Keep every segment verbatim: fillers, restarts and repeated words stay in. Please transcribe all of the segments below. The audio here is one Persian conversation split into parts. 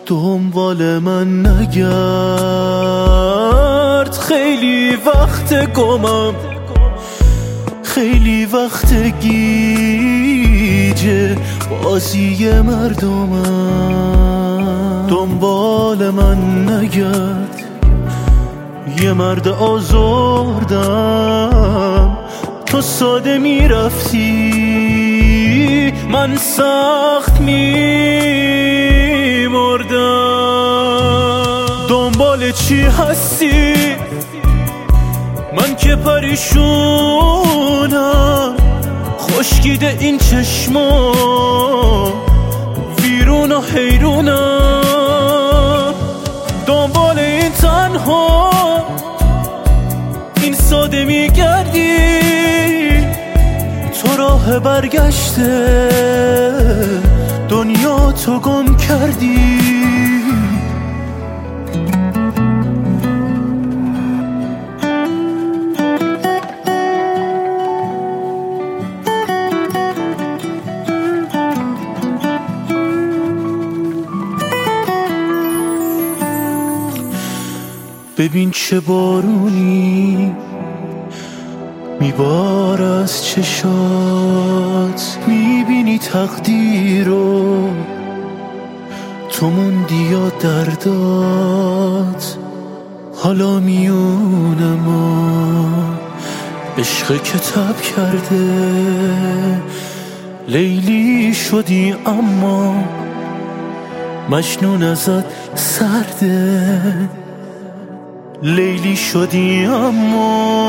دنبال من نگرد، خیلی وقت گمم، خیلی وقت گیجه بازی مردمم. دنبال من نگرد، یه مرد آزردم، تو ساده میرفتی من سخت میمردم. دنبال چی هستی؟ من که پریشونم، خشکیده این چشما، ویرون و حیرونم. دنبال این تنها، این ساده میگردی، تو راه برگشته دنیا تو گم کردی. ببین چه بارونی میبار از چشات، میبینی تقدیر رو، تو موندی یا دردات. حالا میونه ما عشق کتاب کرده، لیلی شدی اما مجنون ازت سرده. لیلی شدی اما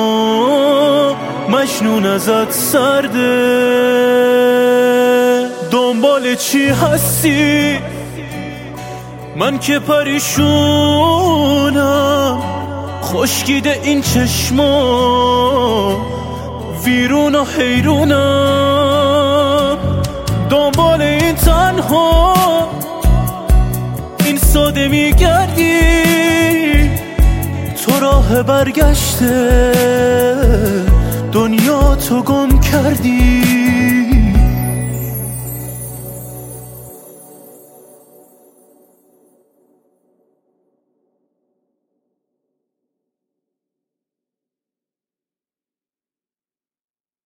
مجنون ازت سرده. دنبال چی هستی؟ من که پریشونم، خشکیده این چشما، ویرون و حیرونم. دنبال این تنها، این ساده میگردی، تو راه برگشته دنیا تو گم کردی.